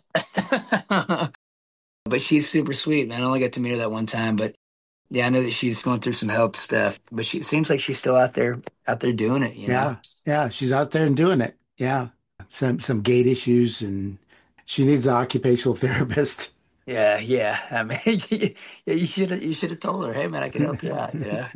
But she's super sweet, man. I only got to meet her that one time, but yeah, I know that she's going through some health stuff, but she it seems like she's still out there, out there doing it, you know. Yeah, yeah, she's out there and doing it. Yeah, some some gait issues, and she needs an occupational therapist. Yeah, yeah. I mean, yeah, you should have you should have told her, "Hey, man, I can help you out," you know.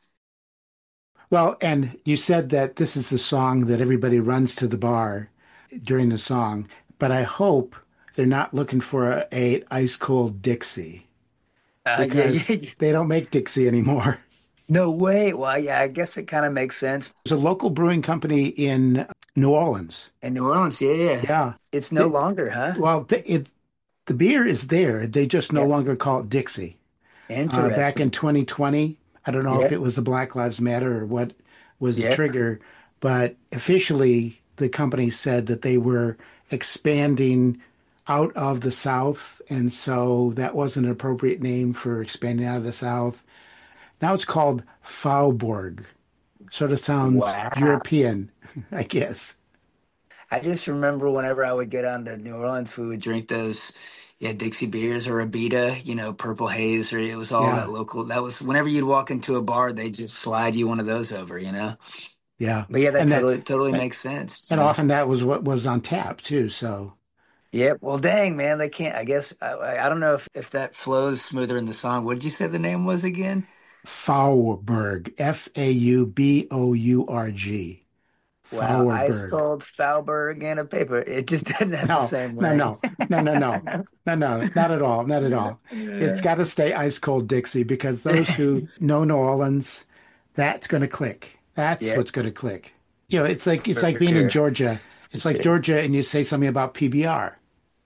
Well, and you said that this is the song that everybody runs to the bar during the song, but I hope they're not looking for a, a ice cold Dixie Uh, yeah, because yeah. they don't make Dixie anymore. No way. Well, yeah, I guess it kind of makes sense. There's a local brewing company in New Orleans. In New Orleans, yeah, yeah. Yeah. It's no The- longer, huh? well, the, it, the beer is there. They just no Yes. longer call it Dixie. Uh, back in Interesting. twenty twenty, I don't know if Yeah, it was the Black Lives Matter or what was the yeah. trigger, but officially the company said that they were expanding out of the South, and so that wasn't an appropriate name for expanding out of the South. Now it's called Faubourg. Sort of sounds Wow. European, I guess. I just remember whenever I would go down to New Orleans, we would drink those, yeah, Dixie beers or Abita, you know, Purple Haze, or it was all Yeah, that local. That was whenever you'd walk into a bar, they just slide you one of those over, you know. yeah. But yeah, that And that totally totally makes sense. and Yeah. often that was what was on tap too. So Yeah. Well, dang, man, they can't. I guess I, I I don't know if if that flows smoother in the song. What did you say the name was again? Faubourg, F A U B O U R G. Wow, ice Faubourg. cold Falberg and a paper. It just doesn't have the No, same no, ring. no, no, no, no, no, no, not at all, not at all. It's got to stay ice cold Dixie because those who know New Orleans, that's going to click. That's Yep, what's going to click. You know, it's like it's for like being in sure. Georgia. It's like Georgia, and you say something about P B R.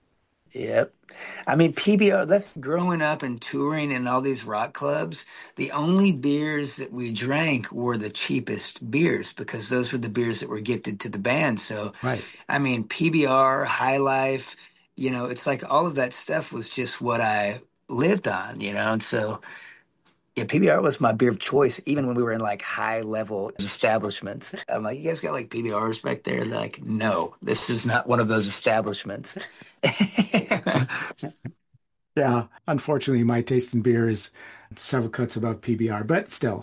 Yep. I mean, P B R, that's growing up and touring in all these rock clubs. The only beers that we drank were the cheapest beers because those were the beers that were gifted to the band. So, Right. I mean, P B R, High Life, you know, it's like all of that stuff was just what I lived on, you know? And so, yeah, P B R was my beer of choice, even when we were in like high level establishments. I'm like, you guys got like P B Rs back there? They're like, no, this is not one of those establishments. Yeah. Unfortunately, my taste in beer is several cuts above P B R, but still.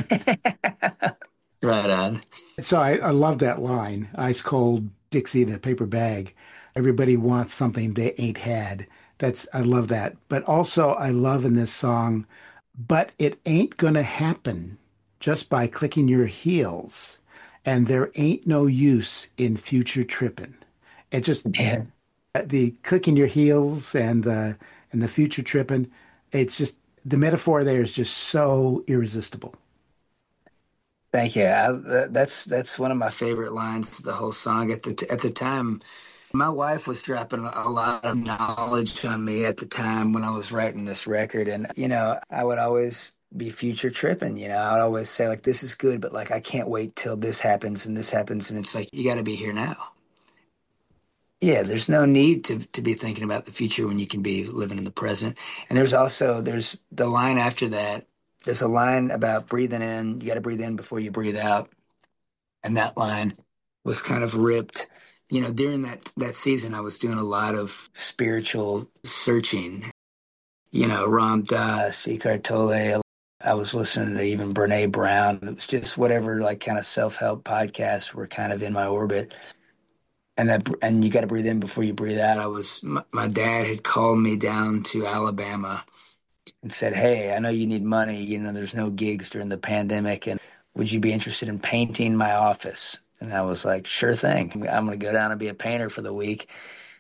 Right on. So I, I love that line, ice cold Dixie in a paper bag. Everybody wants something they ain't had. That's I love that. But also I love in this song, but it ain't gonna happen just by clicking your heels. And there ain't no use in future tripping. It just Yeah. the clicking your heels and the and the future tripping, it's just the metaphor there is just so irresistible. Thank you. I, that- that's that's one of my favorite lines of the whole song. At the at the time, my wife was dropping a lot of knowledge on me at the time when I was writing this record, and you know, I would always be future tripping. You know, I would always say like, "This is good," but like, I can't wait till this happens and this happens, and it's like you got to be here now. Yeah, there's no need to to be thinking about the future when you can be living in the present. And there's also there's the line after that. There's a line about breathing in. You got to breathe in before you breathe out. And that line was kind of ripped. You know, during that that season, I was doing a lot of spiritual searching. You know, Ram Dass, Eckhart Tolle. I was listening to even Brene Brown. It was just whatever, like, kind of self help podcasts were kind of in my orbit. And that, and you got to breathe in before you breathe out. I was, my, my dad had called me down to Alabama and said, "Hey, I know you need money. You know, there's no gigs during the pandemic, and would you be interested in painting my office?" And I was like, "Sure thing. I'm going to go down and be a painter for the week."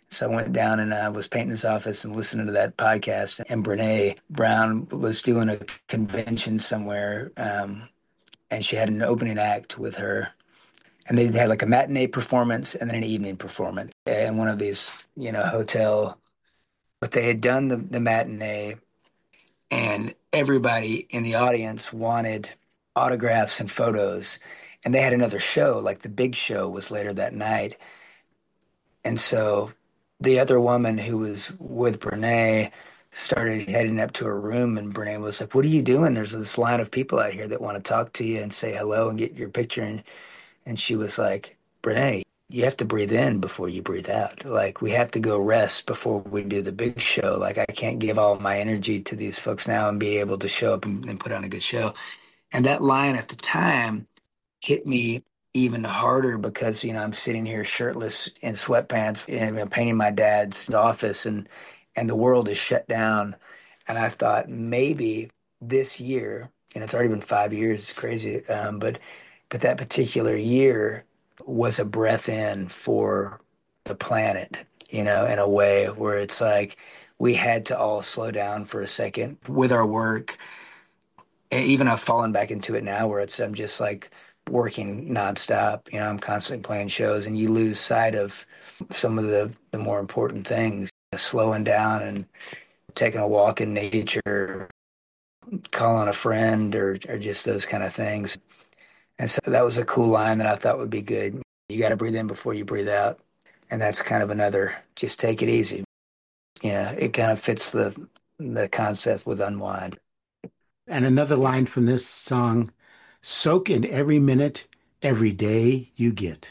So I went down and I was painting his office and listening to that podcast. And Brene Brown was doing a convention somewhere, um, and she had an opening act with her. And they had like a matinee performance and then an evening performance in one of these, you know, hotel. But they had done the, the matinee, and everybody in the audience wanted autographs and photos. And they had another show, like the big show was later that night. And so the other woman who was with Brene started heading up to her room, and Brene was like, "What are you doing? There's this line of people out here that want to talk to you and say hello and get your picture." And, and she was like, "Brene, you have to breathe in before you breathe out. Like, we have to go rest before we do the big show. Like, I can't give all my energy to these folks now and be able to show up and, and put on a good show." And that line at the time hit me even harder because, you know, I'm sitting here shirtless in sweatpants and I'm painting my dad's office, and and the world is shut down. And I thought maybe this year, and it's already been five years, it's crazy, um, but but that particular year was a breath in for the planet, you know, in a way where it's like we had to all slow down for a second with our work. And even I've fallen back into it now where it's I'm just like working nonstop. You know, I'm constantly playing shows, and you lose sight of some of the the more important things. Slowing down and taking a walk in nature, calling a friend, or or just those kind of things. And so that was a cool line that I thought would be good. You got to breathe in before you breathe out, and that's kind of another. Just take it easy. Yeah, it kind of fits the the concept with Unwind. And another line from this song, soak in every minute, every day you get.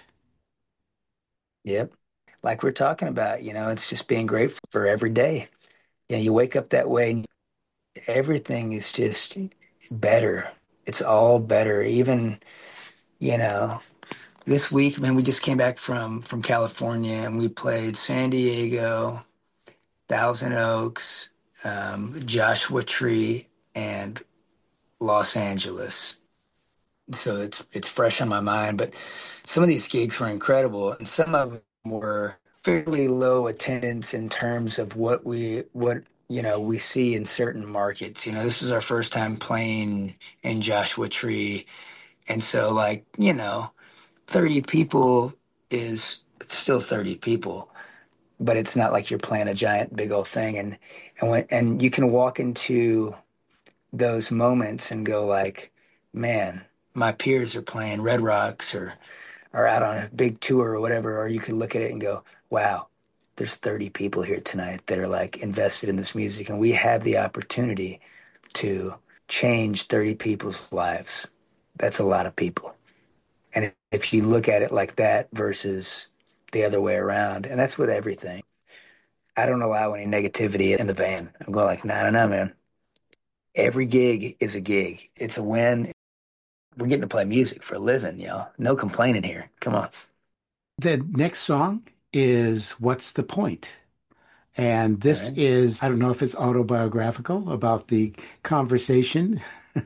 Yep. Like we're talking about, you know, it's just being grateful for every day. You know, you wake up that way and everything is just better. It's all better. Even, you know, this week, man, we just came back from from California and we played San Diego, Thousand Oaks, um, Joshua Tree, and Los Angeles. So it's it's fresh on my mind. But some of these gigs were incredible, and some of them were fairly low attendance in terms of what we what you know we see in certain markets. You know, this is our first time playing in Joshua Tree, and so like you know, thirty people is still thirty people, but it's not like you're playing a giant big old thing. And and when and you can walk into those moments and go like, man, my peers are playing Red Rocks or or out on a big tour or whatever, or you could look at it and go, wow, there's thirty people here tonight that are like invested in this music, and we have the opportunity to change thirty people's lives. That's a lot of people. And if you look at it like that versus the other way around, and that's with everything. I don't allow any negativity in the van. I'm going like, no, no, no, man. Every gig is a gig. It's a win. We're getting to play music for a living, y'all. No complaining here. Come on. The next song is What's the Point? And this Right. is, I don't know if it's autobiographical about the conversation.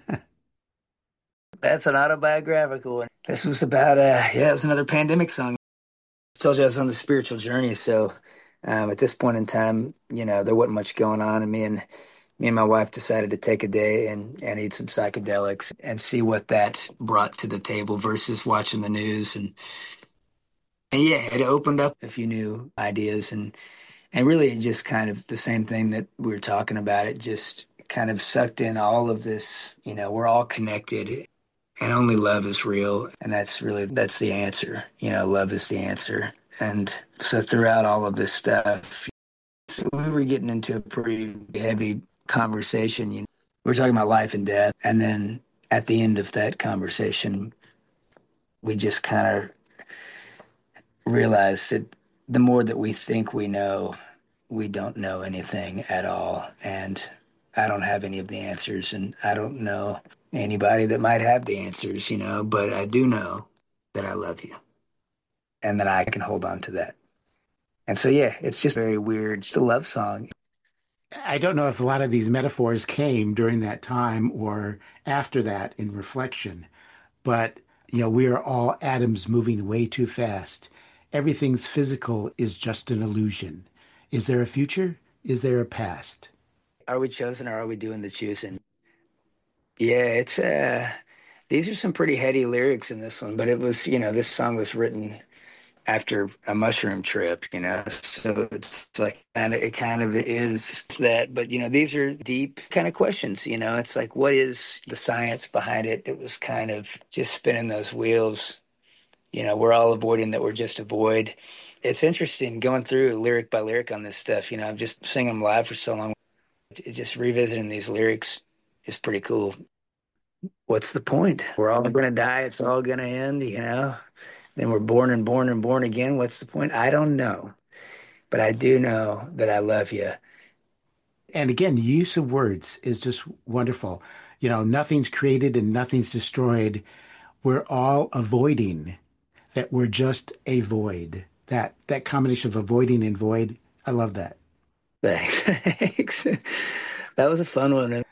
That's an autobiographical one. This was about, uh, yeah, it was another pandemic song. I told you I was on the spiritual journey. So um, at this point in time, you know, there wasn't much going on. And me and me and my wife decided to take a day and, and eat some psychedelics and see what that brought to the table versus watching the news. And, and yeah, it opened up a few new ideas. And, and really just kind of the same thing that we were talking about. It just kind of sucked in all of this, you know, we're all connected and only love is real. And that's really, that's the answer. You know, love is the answer. And so throughout all of this stuff, so we were getting into a pretty heavy conversation. You know, we were talking about life and death. And then at the end of that conversation, we just kind of realized that the more that we think we know, we don't know anything at all. And I don't have any of the answers, and I don't know anybody that might have the answers, you know, but I do know that I love you and that I can hold on to that. And so, yeah, it's just very weird. It's a love song. I don't know if a lot of these metaphors came during that time or after that in reflection, but you know, we are all atoms moving way too fast. everything's physical is just an illusion. Is there a future? Is there a past? Are we chosen or are we doing the choosing? Yeah, it's uh these are some pretty heady lyrics in this one, but it was, you know, this song was written after a mushroom trip, you know. So it's like kind of it kind of is that, but you know, these are deep kind of questions, you know. It's like what is the science behind it? It was kind of just spinning those wheels. You know, we're all avoiding that we're just a void. It's interesting going through lyric by lyric on this stuff, you know. I'm just singing them live for so long. It- Just revisiting these lyrics is pretty cool. What's the point? We're all going to die. It's all going to end, you know. Then we're born and born and born again. What's the point? I don't know. But I do know that I love you. And again, use of words is just wonderful. You know, nothing's created and nothing's destroyed. We're all avoiding that we're just a void. That that combination of avoiding and void, I love that. Thanks. Thanks. That was a fun one.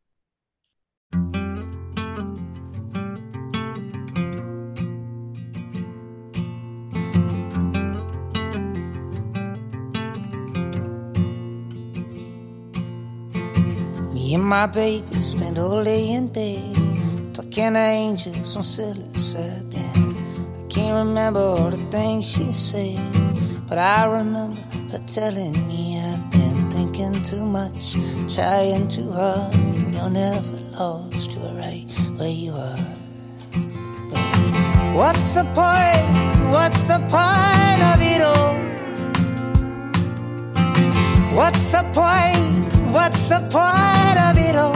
Me and my baby spent all day in bed, talking to angels on psilocybin. I can't remember all the things she said, but I remember her telling me I've been thinking too much, trying too hard. You're never lost, you're right where you are. But what's the point? What's the point of it all? What's the point? What's the point of it all?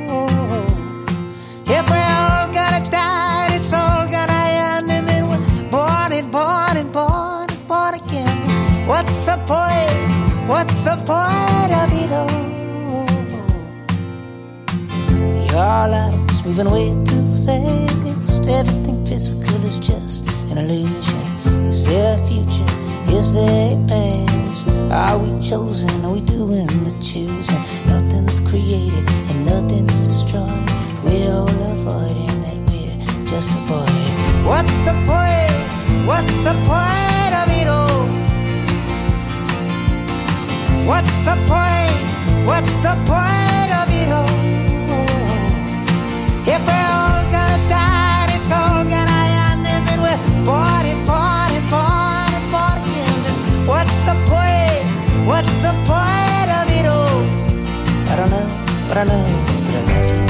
If we all gotta die, it's all gonna end, and then we're born and born and born and born again. What's the point? What's the point of it all? We all are moving way too fast. Everything physical is just an illusion. Is there a future? Is there a past? Are we chosen? Are we doing the choosing? Nothing's created and nothing's destroyed. We're all avoiding that we're just avoiding. What's the point? What's the point of it all? What's the point? What's the point of it all? If we're all gonna die, it's all gonna end, and then we're born and born and born and born again. And what's the point? What's the point of it all? I don't know, but I know that I love you.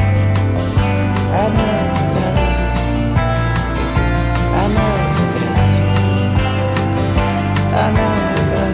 I know that I love you. I know that I love you. I know that I love you.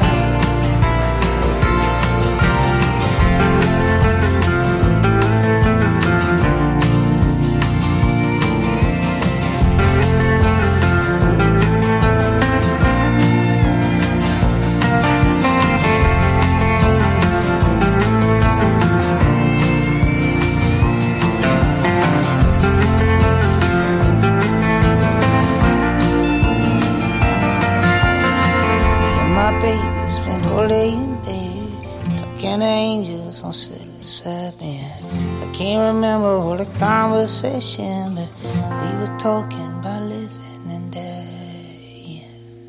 Baby, spent all day in bed, talking to angels on psilocybin. I can't remember all the conversation, but we were talking about living and dying.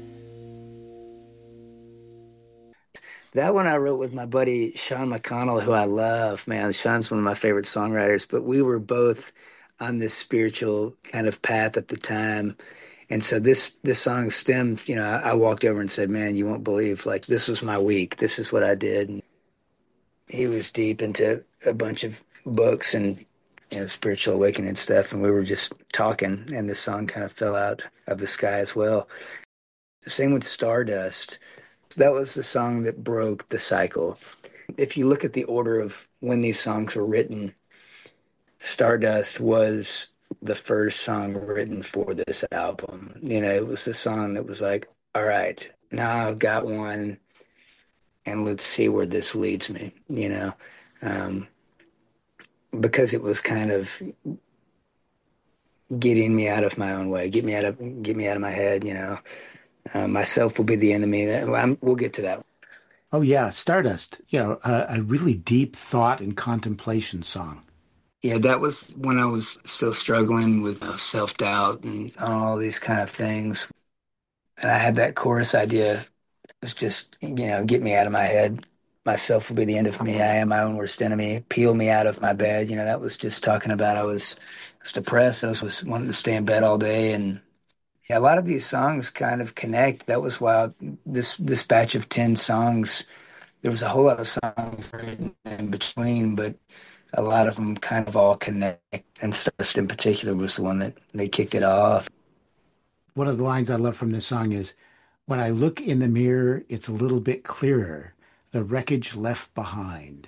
That one I wrote with my buddy Sean McConnell, who I love, man. Sean's one of my favorite songwriters, but we were both on this spiritual kind of path at the time. And so this this song stemmed, you know, I, I walked over and said, man, you won't believe, like, this was my week. This is what I did. And he was deep into a bunch of books and, you know, spiritual awakening stuff. And we were just talking, and this song kind of fell out of the sky as well. Same with Stardust. That was the song that broke the cycle. If you look at the order of when these songs were written, Stardust was the first song written for this album. You know, it was the song that was like, all right, now I've got one, and let's see where this leads me, you know, um, because it was kind of getting me out of my own way, get me out of, get me out of my head, you know. Uh, myself will be the enemy. I'm, we'll get to that. Oh yeah, Stardust, you know, a, a really deep thought and contemplation song. Yeah, that was when I was still struggling with uh, self-doubt and all these kind of things. And I had that chorus idea. It was just, you know, get me out of my head. Myself will be the end of me. I am my own worst enemy. Peel me out of my bed. You know, that was just talking about I was, I was depressed. I was, was wanting to stay in bed all day. And yeah, a lot of these songs kind of connect. That was why this this batch of ten songs, there was a whole lot of songs in between, but a lot of them kind of all connect. And Stardust in particular was the one that they kicked it off. One of the lines I love from this song is, when I look in the mirror, it's a little bit clearer, the wreckage left behind.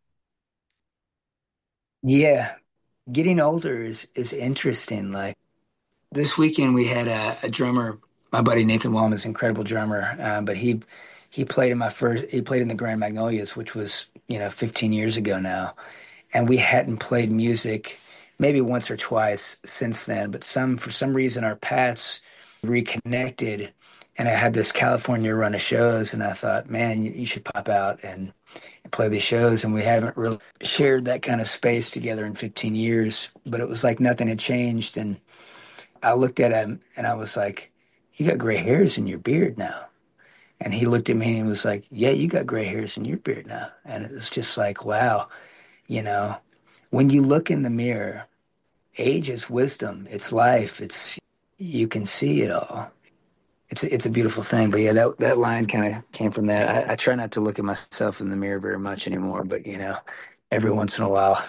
Yeah, getting older is is interesting. Like this weekend, we had a, a drummer. My buddy Nathan Wallman is an incredible drummer, um, but he he played in my first. He played in the Grand Magnolias, which was you know fifteen years ago now, and we hadn't played music maybe once or twice since then. But some for some reason our paths reconnected, and I had this California run of shows, and I thought, man, you, you should pop out and play these shows. And we haven't really shared that kind of space together in fifteen years, but it was like nothing had changed. And I looked at him and I was like, you got gray hairs in your beard now. And he looked at me and he was like, yeah, you got gray hairs in your beard now. And it was just like, wow, you know, when you look in the mirror, age is wisdom, it's life, it's, you can see it all. It's it's a beautiful thing. But yeah, that that line kind of came from that. I, I try not to look at myself in the mirror very much anymore, but you know, every once in a while,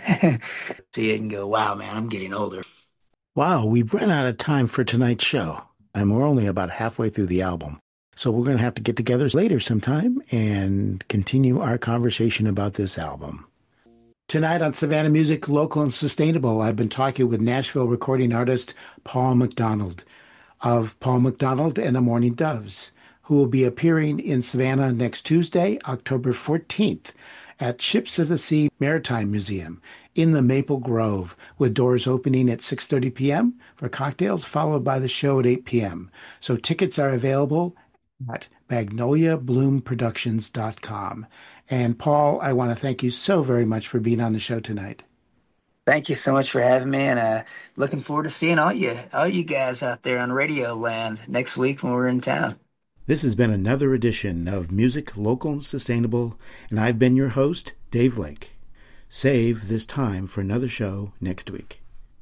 see it and go, wow, man, I'm getting older. Wow, we've run out of time for tonight's show, and we're only about halfway through the album. So we're going to have to get together later sometime and continue our conversation about this album. Tonight on Savannah Music, Local and Sustainable, I've been talking with Nashville recording artist Paul McDonald of Paul McDonald and the Mourning Doves, who will be appearing in Savannah next Tuesday, October fourteenth, at Ships of the Sea Maritime Museum in the Maple Grove, with doors opening at six thirty p.m. for cocktails, followed by the show at eight p.m. So tickets are available at magnolia bloom productions dot com. And Paul, I want to thank you so very much for being on the show tonight. Thank you so much for having me, and uh, looking forward to seeing all you all you guys out there on Radio Land next week when we're in town. This has been another edition of Music Local and Sustainable, and I've been your host, Dave Lake. Save this time for another show next week.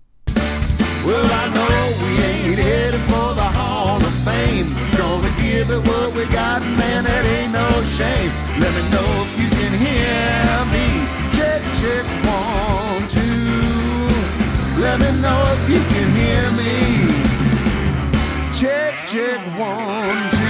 Well, I know we ain't headed for the Hall of Fame. Gonna give it what we got, man, that ain't no shame. Let me know if you can hear me. Check, check, one, two. Let me know if you can hear me. Check, check, one, two.